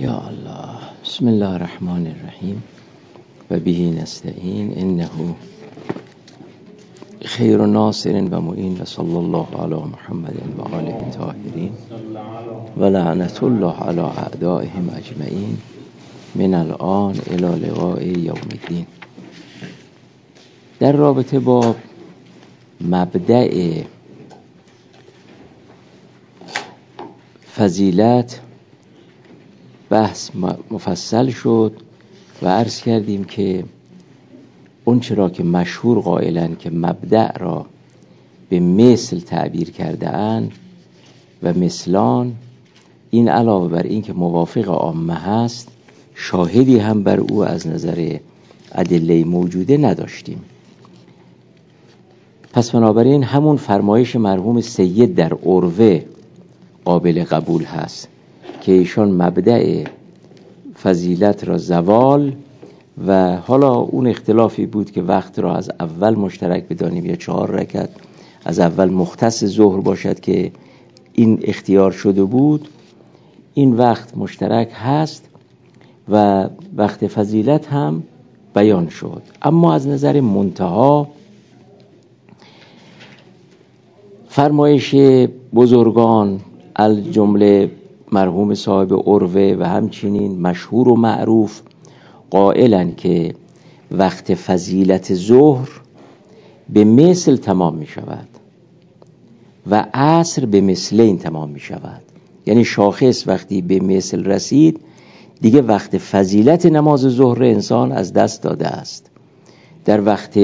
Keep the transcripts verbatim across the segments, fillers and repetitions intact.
یا الله. بسم الله الرحمن الرحیم و به نستعین انه خیر ناصر و معین و صلی الله علی محمد و آله الطاهرین و لعنت الله علی اعدائهم اجمعین من الان الی لقاء یوم الدین. در رابطه با مبدأ فضیلت بحث مفصل شد و عرض کردیم که اون چرا که مشهور قائلن که مبدأ را به مثل تعبیر کرده اند و مثلان، این علاوه بر این که موافق عامه هست شاهدی هم بر او از نظر ادله موجوده نداشتیم. پس بنابراین همون فرمایش مرحوم سید در عروه قابل قبول هست که ایشان مبدأ فضیلت را زوال و حالا اون اختلافی بود که وقت را از اول مشترک بدانیم یا چهار رکعت از اول مختص ظهر باشد که این اختیار شده بود. این وقت مشترک هست و وقت فضیلت هم بیان شد، اما از نظر منتها فرمایش بزرگان الجمله مرحوم صاحب عروه و همچنین مشهور و معروف قائلن که وقت فضیلت ظهر به مثل تمام می شود و عصر به مثلین تمام می شود. یعنی شاخص وقتی به مثل رسید دیگه وقت فضیلت نماز ظهر انسان از دست داده است. در وقت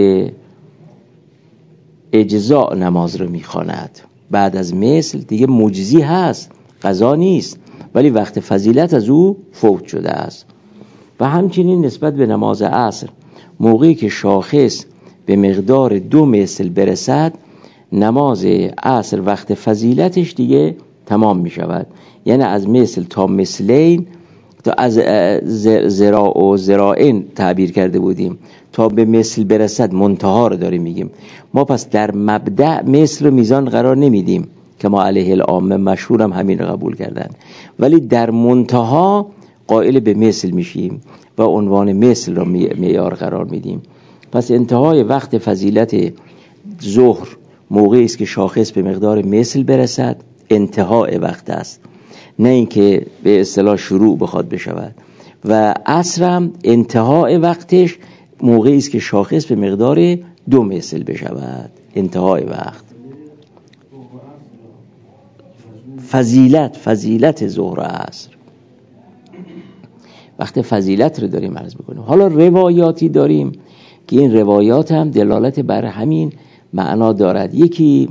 اجزاء نماز رو می خواند، بعد از مثل دیگه مجزی هست، قضا نیست، ولی وقت فضیلت از او فوت شده است. و همچنین نسبت به نماز عصر موقعی که شاخص به مقدار دو مثل برسد نماز عصر وقت فضیلتش دیگه تمام می شود. یعنی از مثل تا مثلین، تا از زراع و زراعین تعبیر کرده بودیم تا به مثل برسد منتها رو داریم میگیم. ما پس در مبدأ مثل رو میزان قرار نمیدیم که ما علیه العامه مشهورم همین رو قبول کردن، ولی در منتها قائل به مثل میشیم و عنوان مثل را معیار قرار میدیم. پس انتهای وقت فضیلت ظهر موقعی است که شاخص به مقدار مثل برسد، انتهای وقت است، نه اینکه به اصطلاح شروع بخواد بشود. و عصر هم انتهای وقتش موقعی است که شاخص به مقدار دو مثل بشود، انتهای وقت. فضیلت فضیلت ظهر و عصر وقت فضیلت رو داریم عرض میکنیم. حالا روایاتی داریم که این روایات هم دلالت بر همین معنا دارد. یکی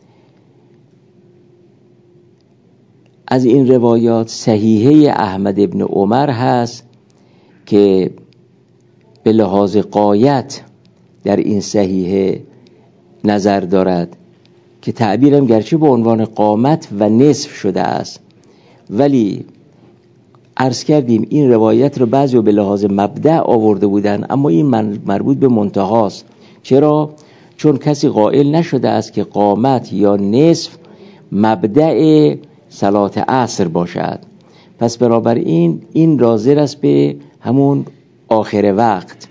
از این روایات صحیحه احمد ابن عمر هست که به لحاظ غایت در این صحیحه نظر دارد که تعبیرم گرچه به عنوان قامت و نصف شده است، ولی عرض کردیم این روایت رو بعضی به لحاظ مبدأ آورده بودن، اما این مربوط به منتهاست. چرا؟ چون کسی قائل نشده است که قامت یا نصف مبدأ صلات عصر باشد. پس بنابراین این راجع است به همون آخر وقت.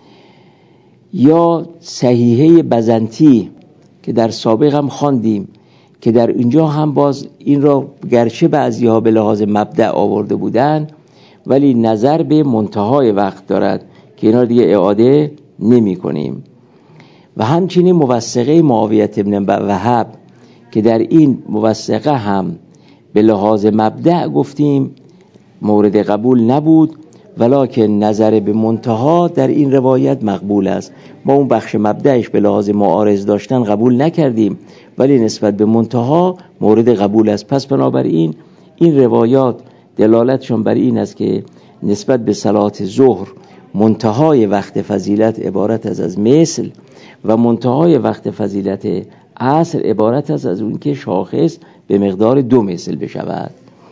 یا صحیحه بزنطی که در سابق هم خواندیم که در اینجا هم باز این را گرچه بعضی ها به لحاظ مبدأ آورده بودن ولی نظر به منتهای وقت دارد که اینا دیگه اعاده نمی کنیم. و همچنین موثقه معاویه ابن وهب که در این موثقه هم به لحاظ مبدأ گفتیم مورد قبول نبود، ولکن نظر به منتها در این روایت مقبول است. ما اون بخش مبدأش به لحاظ معارض داشتن قبول نکردیم، ولی نسبت به منتها مورد قبول است. پس بنابراین این روایات دلالتشون بر این است که نسبت به صلات ظهر منتهای وقت فضیلت عبارت از از مثل و منتهای وقت فضیلت عصر عبارت از از اون که شاخص به مقدار دو مثل بشود.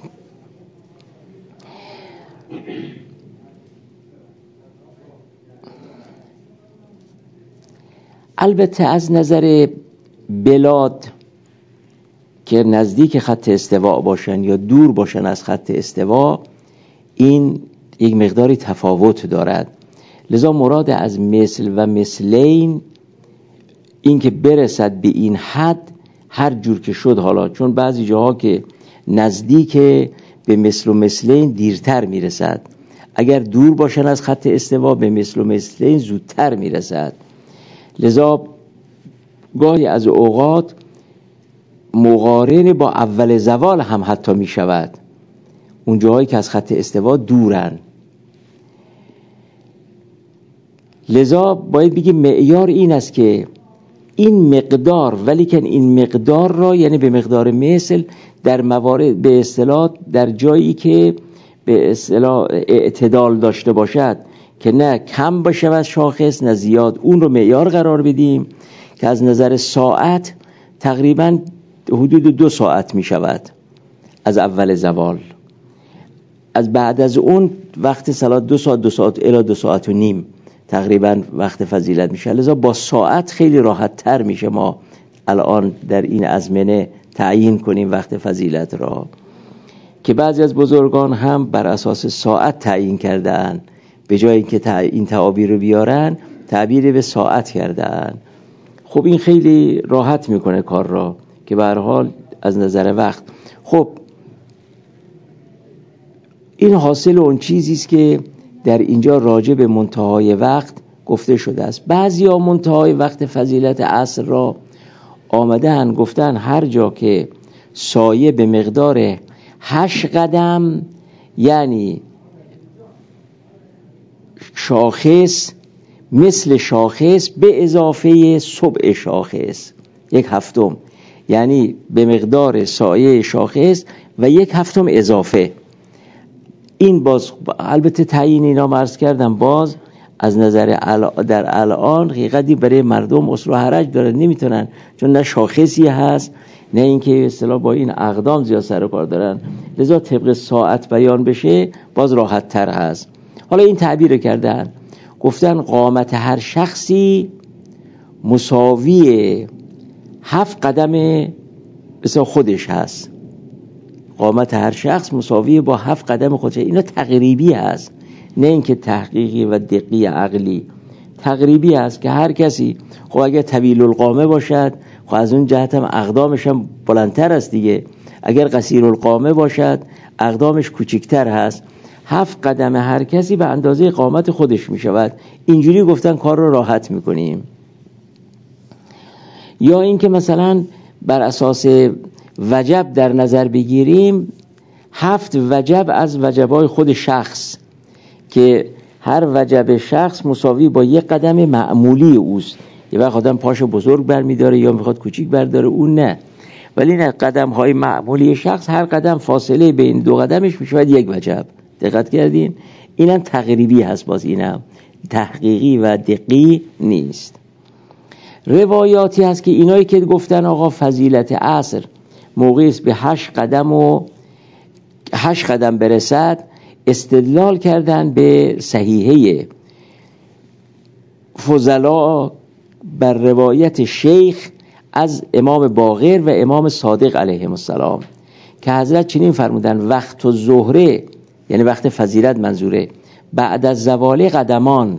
البته از نظر بلاد که نزدیک خط استوا باشن یا دور باشن از خط استوا، این یک مقداری تفاوت دارد. لذا مراد از مثل و مثلین این که برسد به این حد هر جور که شد، حالا چون بعضی جاها که نزدیک به مثل و مثلین دیرتر میرسد، اگر دور باشن از خط استوا به مثل و مثلین زودتر میرسد. لذا گاهی از اوقات مقارن با اول زوال هم حتی می شود، اون جاهایی که از خط استوا دورن. لذا باید بگیم معیار این است که این مقدار، ولی که این مقدار را یعنی به مقدار مثل در موارد به اصطلاح در جایی که به اصطلاح اعتدال داشته باشد که نه کم باشه از شاخص نه زیاد، اون رو معیار قرار بدیم که از نظر ساعت تقریباً حدود دو ساعت می شود از اول زوال. از بعد از اون وقت صلات دو ساعت دو ساعت الی دو ساعت و نیم تقریبا وقت فضیلت میشه. لذا با ساعت خیلی راحت تر میشه ما الان در این ازمنه تعیین کنیم وقت فضیلت را، که بعضی از بزرگان هم بر اساس ساعت تعیین کردن، به جای اینکه این تعابیر رو بیارن تعبیر به ساعت کردن. خب این خیلی راحت میکنه کار را، که به هر حال از نظر وقت خب این حاصل اون چیزی است که در اینجا راجع به منتهای وقت گفته شده است. بعضیا منتهای وقت فضیلت عصر را آمدن گفتن هر جا که سایه به مقدار هشت قدم، یعنی شاخص مثل شاخص به اضافه سبع شاخص، یک هفتم، یعنی به مقدار سایه شاخص و یک هفتم اضافه. این باز البته تعیین اینا مرز کردم، باز از نظر در الان حقیقتی برای مردم اسر و حرج داره، نمیتونن، چون نه شاخصی هست نه اینکه اصطلاح با این اقدام زیاد سر و کار دارن. لذا طبق ساعت بیان بشه باز راحت تر هست. حالا این تعبیر کردن، گفتن قامت هر شخصی مساوی هفت قدم مثلا خودش هست. قامت هر شخص مساوی با هفت قدم خودش. اینا تقریبی هست، نه اینکه تحقیقی و دقیق عقلی. تقریبی هست که هر کسی خب اگر طویل القامه باشد خب از اون جهت هم اقدامش هم بلندتر است دیگه، اگر قصیر القامه باشد اقدامش کوچکتر هست. هفت قدم هر کسی به اندازه قامت خودش می شود. اینجوری گفتن کار رو راحت می کنیم. یا اینکه مثلا بر اساس وجب در نظر بگیریم، هفت وجب از وجبای خود شخص که هر وجب شخص مساوی با یک قدم معمولی اوست. یه وقت آدم پاشو بزرگ برمیداره یا میخواد کوچیک برداره، اون نه. ولی نه، قدم های معمولی شخص هر قدم فاصله بین دو قدمش میشود یک وجب. دقت کردین؟ اینم تقریبی هست، باز اینم تحقیقی و دقیق نیست. روایاتی هست که اینایی که گفتن آقا فضیلت عصر موقعی است به هشت قدم و هشت قدم برسد، استدلال کردن به صحیحه فضلا بر روایت شیخ از امام باقر و امام صادق علیهم السلام که حضرت چنین فرمودن: وقت الظهر، یعنی وقت فضیلت منظوره، بعد از زوال قدمان،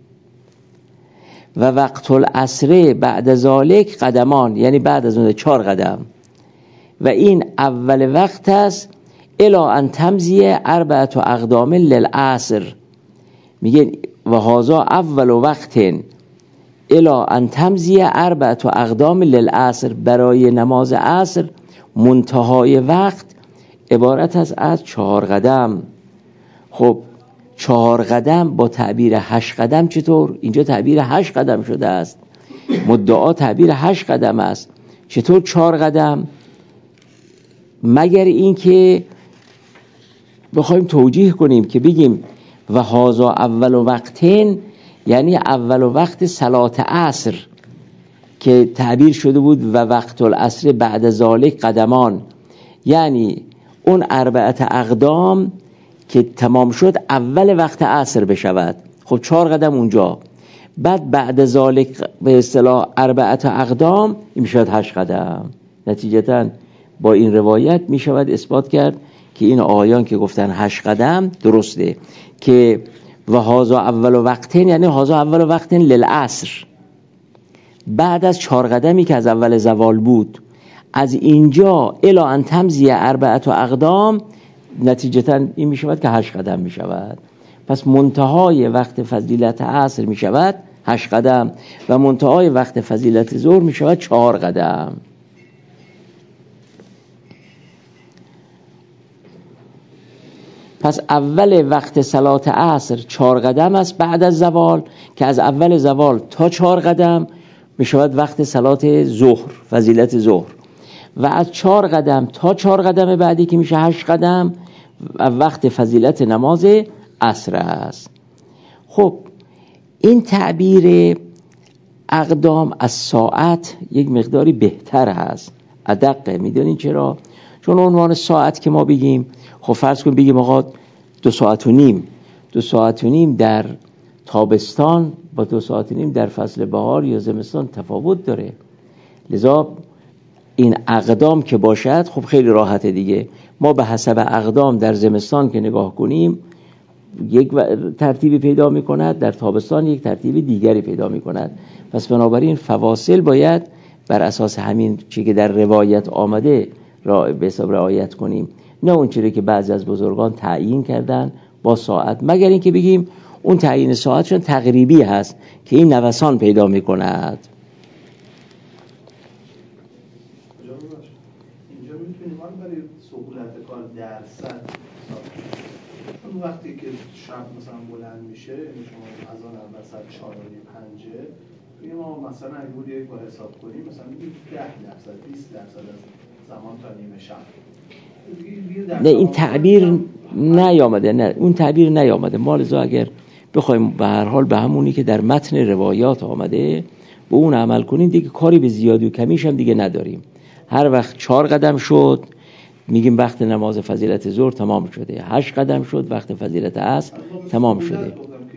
و وقت العصر بعد ذالک قدمان، یعنی بعد از اون چهار قدم، و این اول وقت است الا ان تمضی اربعه اقدام للعصر. میگه و هذا اول وقت الا ان تمضی اربعه اقدام للعصر، برای نماز عصر منتهای وقت عبارت است از چهار قدم. خب چهار قدم با تعبیر هشت قدم چطور؟ اینجا تعبیر هشت قدم شده است، مدعا تعبیر هشت قدم است، چطور چهار قدم؟ مگر این که بخوایم توجیه کنیم که بگیم و هذا اول وقتین، یعنی اول وقت صلات عصر که تعبیر شده بود و وقت العصر بعد ذالک قدمان، یعنی اون اربعه اقدام که تمام شد اول وقت عصر بشود. خب چهار قدم اونجا، بعد بعد ذالک به اصطلاح اربعه اقدام این میشود هشت قدم. نتیجتاً با این روایت می شود اثبات کرد که این آیان که گفتن هشت قدم درسته که و هازا اول وقتین، یعنی هازا اول وقتین للعصر، بعد از چهار قدمی که از اول زوال بود، از اینجا الی ان تمضی اربعه و اقدام، نتیجتا این می شود که هشت قدم می شود. پس منتهای وقت فضیلت عصر می شود هشت قدم و منتهای وقت فضیلت ظهر می شود چهار قدم. پس اول وقت صلات عصر چهار قدم است بعد از زوال، که از اول زوال تا چهار قدم می شود وقت صلات ظهر، فضیلت ظهر، و از چهار قدم تا چهار قدم بعدی که میشه هشت قدم وقت فضیلت نماز عصر است. خب این تعبیر اقدام از ساعت یک مقداری بهتر هست، ادقه. میدونین چرا؟ چون عنوان ساعت که ما بگیم، خب فرض کن بگیم آقا دو ساعت و نیم، دو ساعت و نیم در تابستان با دو ساعت و نیم در فصل بهار یا زمستان تفاوت داره. لذا این اقدام که باشد خب خیلی راحته دیگه. ما به حسب اقدام در زمستان که نگاه کنیم یک ترتیبی پیدا می کند، در تابستان یک ترتیب دیگری پیدا می کند. پس بنابراین فواصل باید بر اساس همین چیزی که در روایت آمده را به حساب رعایت کنیم، نه اون چیزی که بعضی از بزرگان تعیین کردن با ساعت، مگر اینکه بگیم اون تعیین ساعتشون تقریبی هست که این نوسان پیدا می کند. اینجا میتونیم ما برای سهولت کار درصد اون وقتی که شب مثلا بلند میشه، یعنی شما از آن اول ساعت چهار و پنجه توی ما مثلا اگه بود یک بار حساب کنیم مثلا میگیم ده درصد بیست درصد از زمان تا نیمه شب. نه این تعبیر نیامده، نه اون تعبیر نیامده. ما لذا اگر بخوایم به هر حال به همونی که در متن روایات آمده به اون عمل کنیم دیگه کاری به زیادی و کمیش هم دیگه نداریم. هر وقت چهار قدم شد میگیم وقت نماز فضیلت ظهر تمام شده، هشت قدم شد وقت فضیلت عصر تمام شده.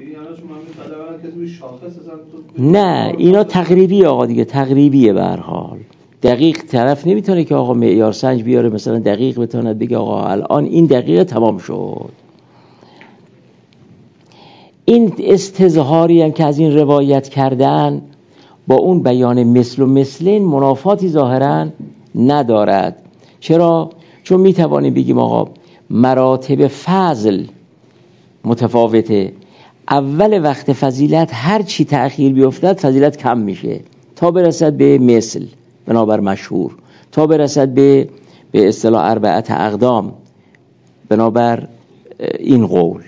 نه اینا تقریبی آقا دیگه، تقریبیه به هر حال. دقیق طرف نمیتونه که آقا معیار سنج بیاره مثلا دقیق بتونه بگه آقا الان این دقیقه تمام شد. این استظهاری هم که از این روایت کردن با اون بیان مثل و مثلین منافاتی ظاهرا ندارد. چرا؟ چون میتوانیم بگیم آقا مراتب فضل متفاوته. اول وقت فضیلت هر چی تأخیر بیفتد فضیلت کم میشه تا برسد به مثل بنابر مشهور، تا برسد به به اصطلاح اربعه اقدام بنابر این قول.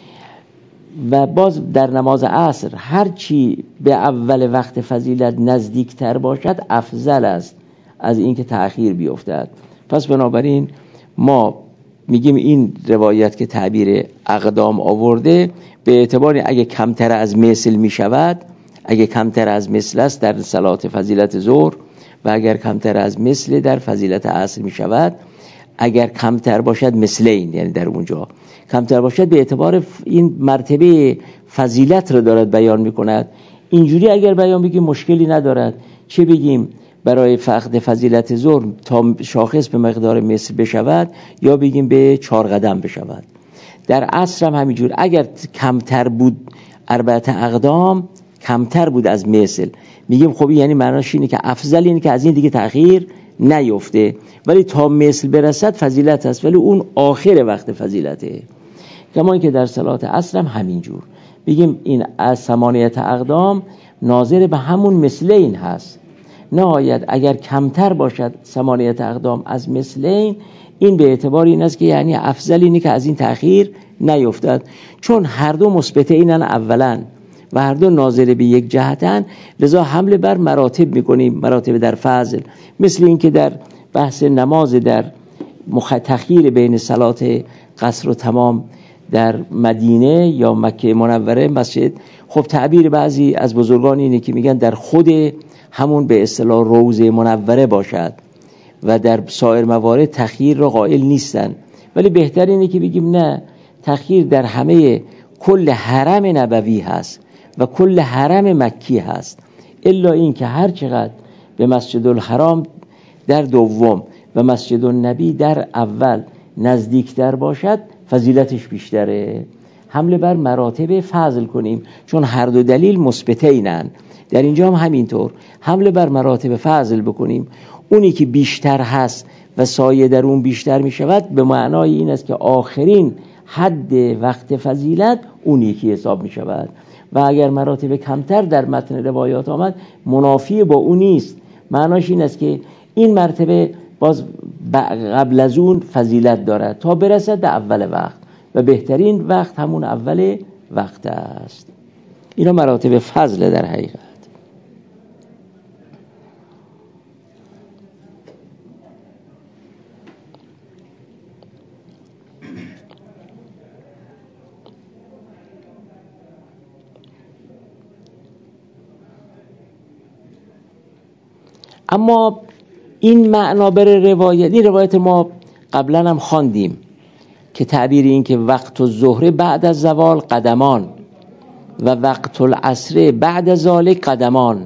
و باز در نماز عصر هر چی به اول وقت فضیلت نزدیکتر باشد افضل است از اینکه تأخیر بیفتد. پس بنابراین ما میگیم این روایت که تعبیر اقدام آورده به اعتبار اگه کمتر از مثل میشود، اگه کمتر از مثل است در صلات فضیلت ظهر و اگر کمتر از مثل در فضیلت عصر میشود، اگر کمتر باشد مثلین، یعنی در اونجا کمتر باشد به اعتبار این مرتبه فضیلت رو دارد بیان میکند. اینجوری اگر بیان بگیم مشکلی ندارد، چه بگیم برای فقد فضیلت ظهر تا شاخص به مقدار مثل بشود یا بگیم به چهار قدم بشود. در عصر هم همینجور اگر کمتر بود اربعه اقدام کمتر بود از مثل، میگیم خب یعنی معناش اینه که افضل اینه که از این دیگه تأخیر نیفته، ولی تا مثل برسد فضیلت است، ولی اون آخر وقت فضیلته. کما اینکه در صلات عصر هم همینجور بگیم این از ثمانیت اقدام ناظر به همون مثلین هست. نهایت اگر کمتر باشد ثمانیت اقدام از مثلین، این به اعتبار این است که یعنی افضل اینه که از این تأخیر نیفتد، چون هر دو مثبت اینن اولا و هر دو ناظر به یک جهتن، لذا حمله بر مراتب میکنیم، مراتب در فضل. مثل این که در بحث نماز در تخییر بین صلات قصر و تمام در مدینه یا مکه منوره مسجد، خب تعبیر بعضی از بزرگان اینه که میگن در خود همون به اصطلاح روضه منوره باشد و در سایر موارد تخییر را قائل نیستن، ولی بهتر اینه که بگیم نه، تخییر در همه کل حرم نبوی هست و کل حرم مکی هست، الا این که هر چقدر به مسجد الحرام در دوم و مسجد النبی در اول نزدیکتر باشد فضیلتش بیشتره. حمله بر مراتب فضل کنیم چون هر دو دلیل مثبتینن. در اینجا هم همینطور حمله بر مراتب فضل بکنیم، اونی که بیشتر هست و سایه در اون بیشتر می شود به معنای این است که آخرین حد وقت فضیلت اون یکی حساب می شود و اگر مراتب کمتر در متن روایات آمد منافی با اون نیست. معناش این است که این مرتبه باز قبل از اون فضیلت دارد تا برسد به اول وقت و بهترین وقت همون اول وقت است. اینا مراتب فضل در حقیقت. اما این معنا بر روایت، این روایت ما قبلا هم خواندیم که تعبیر این که وقت الظهر بعد از زوال قدمان و وقت العصر بعد از ذالک قدمان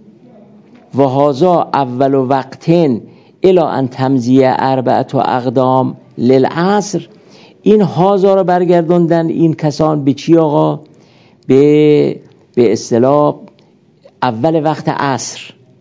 و هذا اول وقتین الی ان تمضی اربعه اقدام للعصر. این هازا رو برگردوندن این کسان به چی آقا؟ به به اصطلاح اول وقت عصر،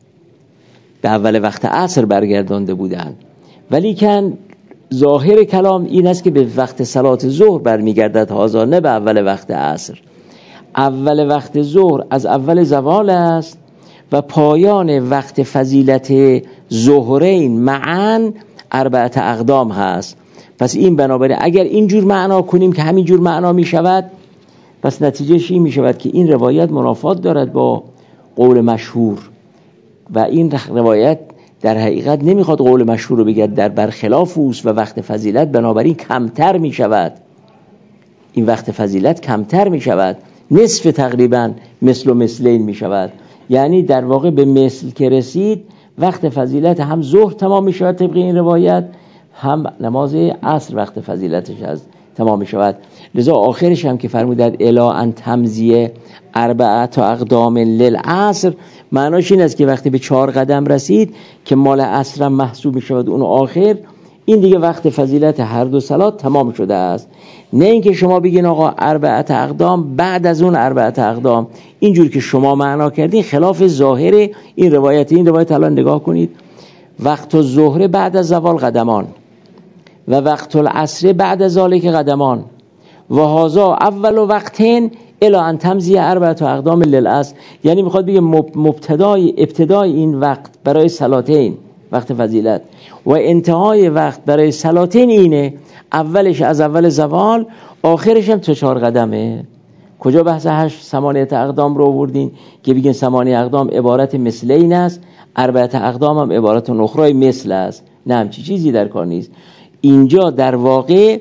به اول وقت عصر برگردانده بودند، ولی کن ظاهر کلام این است که به وقت صلات ظهر برمیگردد هازا، نه به اول وقت عصر. اول وقت ظهر از اول زوال است و پایان وقت فضیلت ظهرین معاً اربعه اقدام هست. پس این بنابراین اگر اینجور معنا کنیم که همینجور معنا می شود، پس نتیجهش این می شود که این روایت منافات دارد با قول مشهور و این روایت در حقیقت نمیخواد قول مشهور رو بگه، در برخلاف اوست و وقت فضیلت بنابراین کمتر می شود. این وقت فضیلت کمتر می شود، نصف تقریبا مثل و مثلین می شود. یعنی در واقع به مثل که رسید وقت فضیلت هم ظهر تمام می شود طبق این روایت، هم نماز عصر وقت فضیلتش از تمام می شود. لذا آخرش هم که فرمودند الا ان تمضی اربعه تا اقدام للعصر، معناش این است که وقتی به چهار قدم رسید که مال عصر هم محسوب می شود اون آخر، این دیگه وقت فضیلت هر دو صلات تمام شده است. نه اینکه شما بگین آقا اربعه اقدام بعد از اون اربعه اقدام، اینجور که شما معنا کردین خلاف ظاهر این روایت. این روایت الان نگاه کنید، وقت الظهر بعد از زوال قدمان و وقت العصر بعد از ذالک قدمان و هذا اول وقتین الی ان تمضی اربعه اقدام للعصر. یعنی میخواد بگه مبتدای ابتدای این وقت برای صلاتین وقت فضیلت و انتهای وقت برای صلاتین اینه، اولش از اول زوال، آخرش هم تا چهار قدمه. کجا بحث هشت ثمانیه اقدام رو آوردین که بگین ثمانیه اقدام عبارت مثلین است، اربعه اقدام هم عبارت نخرای مثل است؟ نه، همچی چیزی در کار نیست. اینجا در واقع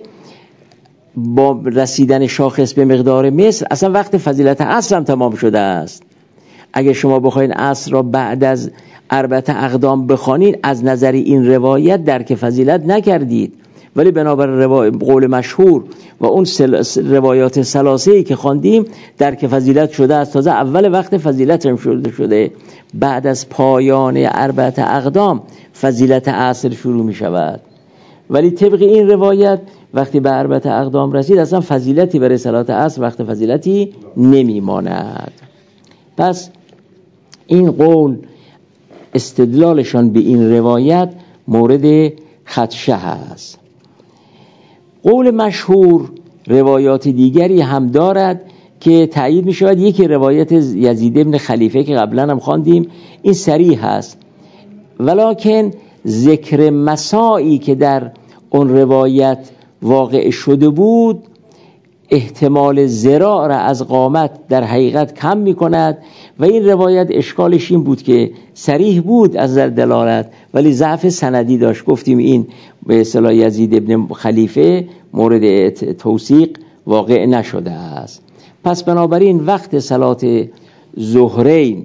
با رسیدن شاخص به مقدار مثل اصلا وقت فضیلت عصر هم تمام شده است. اگه شما بخواین عصر را بعد از اربعه اقدام بخوانید از نظر این روایت درک فضیلت نکردید، ولی بنابر قول مشهور و اون روایات ثلاثه‌ای که خواندیم درک فضیلت شده است. تازه اول وقت فضیلت هم شده شده بعد از پایان اربعه اقدام فضیلت عصر شروع می شود. ولی طبق این روایت وقتی به اربعه اقدام رسید اصلا فضیلتی برای صلات عصر وقت فضیلتی نمی ماند. پس این قول استدلالشان به این روایت مورد خدشه است. قول مشهور روایات دیگری هم دارد که تأیید می شود. یکی روایت یزید ابن خلیفه که قبلا هم خواندیم، این صریح است، ولکن ذکر مسائی که در اون روایت واقع شده بود احتمال ذراع را از قامت در حقیقت کم می کند و این روایت اشکالش این بود که صریح بود از در دلالت ولی ضعف سندی داشت. گفتیم این به اصطلاح یزید ابن خلیفه مورد توثیق واقع نشده است. پس بنابراین وقت صلات ظهرین،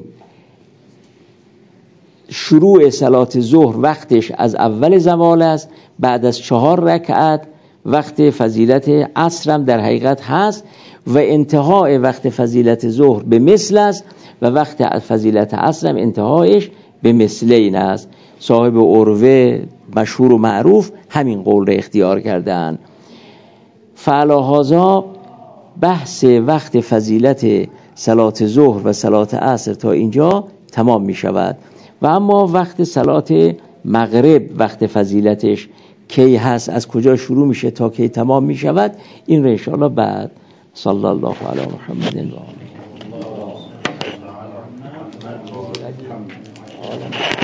شروع صلات ظهر وقتش از اول زوال است، بعد از چهار رکعت وقت فضیلت عصر هم در حقیقت هست و انتهای وقت فضیلت ظهر به مثل است و وقت فضیلت عصر هم انتهایش به مثل این است. صاحب عروه مشهور و معروف همین قول را اختیار کردن. فعلاهازا بحث وقت فضیلت صلات ظهر و صلات عصر تا اینجا تمام می شود و اما وقت صلات مغرب وقت فضیلتش کی هست، از کجا شروع میشه تا کی تمام می شود، این رو انشاءالله بعد. صلی الله علی محمد و آله.